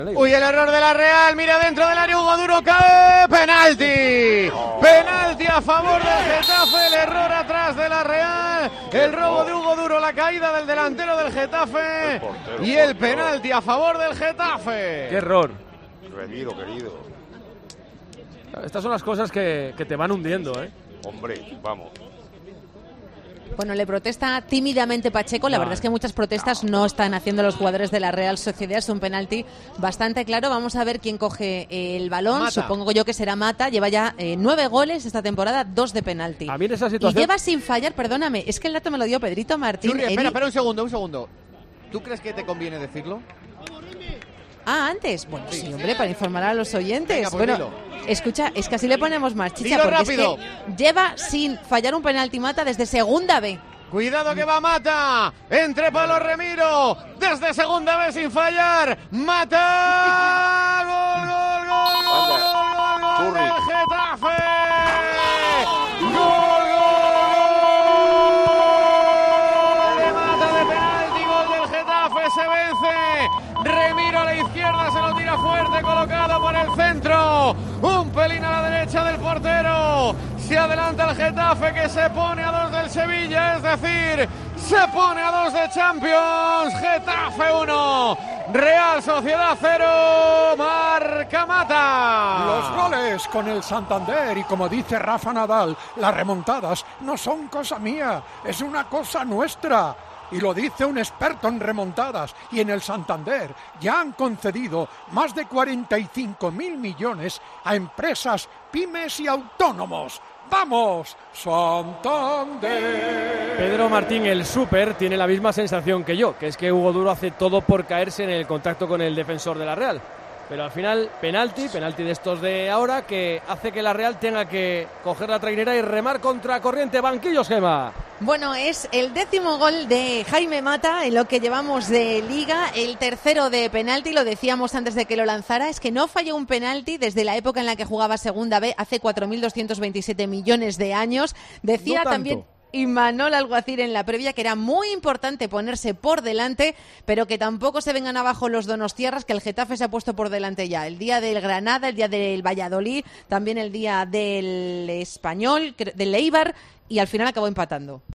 Uy, el error de la Real, mira dentro del área, Hugo Duro cae, penalti, penalti a favor del Getafe, el error atrás de la Real, el robo de Hugo Duro, la caída del delantero del Getafe y el penalti a favor del Getafe. ¡Qué error! Querido. Estas son las cosas que te van hundiendo, ¿eh? Hombre, vamos. Bueno, le protesta tímidamente Pacheco. La verdad es que muchas protestas no están haciendo los jugadores de la Real Sociedad. Es un penalti bastante claro. Vamos a ver quién coge el balón. Mata. Supongo yo que será Mata. Lleva ya 9 goles esta temporada, 2 de penalti. A mí en esa situación... Y lleva sin fallar, perdóname, es que el dato me lo dio Pedrito Martín. Yuri, espera un segundo. ¿Tú crees que te conviene decirlo? Ah, antes. Bueno, sí, hombre, para informar a los oyentes. Venga, pues bueno, escucha, es que así le ponemos más chicha. Dilo porque rápido. Es que lleva sin fallar un penalti Mata desde segunda B. Cuidado que va Mata, entre palos Remiro, desde segunda vez sin fallar, Mata, gol del Getafe, gol de Mata de penalti, gol del Getafe, se vence, Remiro a la izquierda, se lo tira fuerte, colocado por el centro, un pelín a la derecha del portero. Se adelanta el Getafe, que se pone a 2 del Sevilla, es decir, se pone a 2 de Champions. Getafe 1, Real Sociedad 0, marca Mata. Los goles con el Santander y, como dice Rafa Nadal, las remontadas no son cosa mía, es una cosa nuestra. Y lo dice un experto en remontadas. Y en el Santander ya han concedido más de 45.000 millones a empresas, pymes y autónomos. ¡Vamos, Santander! Pedro Martín, el súper, tiene la misma sensación que yo, que es que Hugo Duro hace todo por caerse en el contacto con el defensor de la Real. Pero al final, penalti de estos de ahora, que hace que la Real tenga que coger la trainera y remar contra corriente. Banquillos, Gema. Bueno, es el 10º gol de Jaime Mata en lo que llevamos de Liga, el 3º de penalti, lo decíamos antes de que lo lanzara, es que no falló un penalti desde la época en la que jugaba Segunda B, hace 4.227 millones de años. Decía también Imanol Alguacil en la previa que era muy importante ponerse por delante, pero que tampoco se vengan abajo los donostiarras, que el Getafe se ha puesto por delante ya. El día del Granada, el día del Valladolid, también el día del Español, del Eibar, y al final acabó empatando.